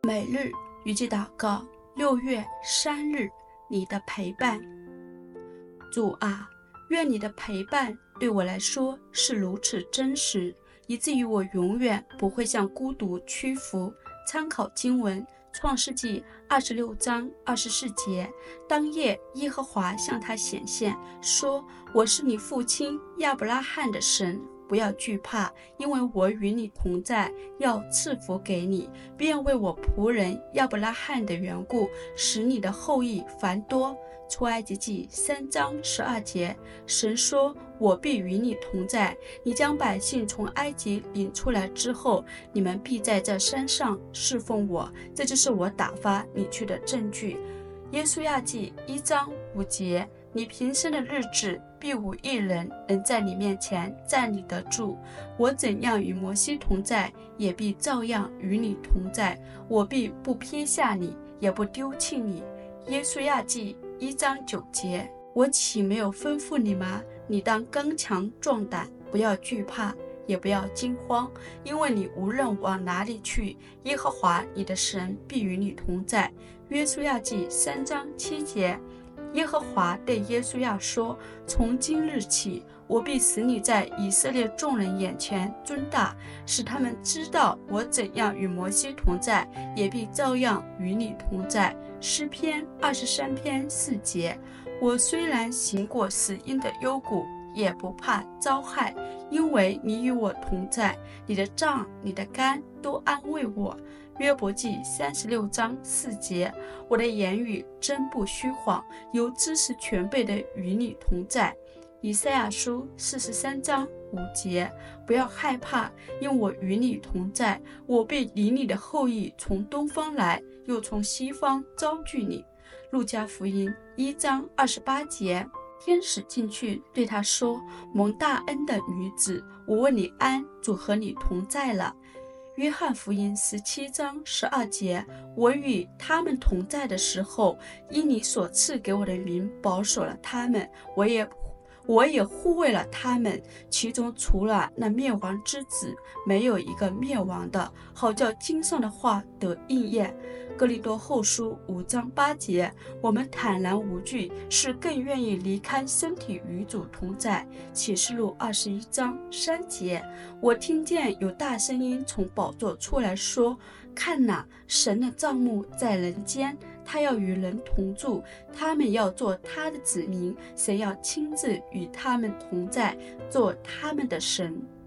每日雨季祷告，6月3日，你的陪伴。主啊，愿你的陪伴对我来说是如此真实，以至于我永远不会向孤独屈服。参考经文创世纪26章24节，当夜耶和华向他显现，说：我是你父亲亚伯拉罕的神，不要惧怕，因为我与你同在，要赐福给你，便为我仆人亚伯拉罕的缘故，使你的后裔繁多。出埃及记3章12节，神说：我必与你同在，你将百姓从埃及领出来之后，你们必在这山上侍奉我，这就是我打发你去的证据。约书亚记1章5节，你平生的日子必无一人能在你面前站立得住。我怎样与摩西同在，也必照样与你同在。我必不撇下你，也不丢弃你。约书亚记1章9节，我岂没有吩咐你吗？你当刚强壮胆，不要惧怕，也不要惊慌，因为你无论往哪里去，耶和华你的神必与你同在。约书亚记3章7节，耶和华对约书亚说：从今日起，我必使你在以色列众人眼前尊大，使他们知道我怎样与摩西同在，也必照样与你同在。诗篇23篇4节，我虽然行过死荫的幽谷，也不怕遭害，因为你与我同在，你的杖你的竿都安慰我。约伯记36章4节，我的言语真不虚谎，有知识全备的与你同在。以赛亚书43章5节，不要害怕，因我与你同在，我必领你的后裔从东方来，又从西方招聚你。路加福音1章28节，天使进去对他说：蒙大恩的女子，我问你安，主和你同在了。约翰福音17章12节，我与他们同在的时候，因你所赐给我的名保守了他们，我也护卫了他们，其中除了那灭亡之子，没有一个灭亡的，好叫经上的话得应验。哥林多后书5章8节，我们坦然无惧，是更愿意离开身体与主同在。启示录21章3节，我听见有大声音从宝座出来说：看哪，神的帐幕在人间，他要与人同住，他们要做他的子民，神要亲自与他们同在，做他们的神。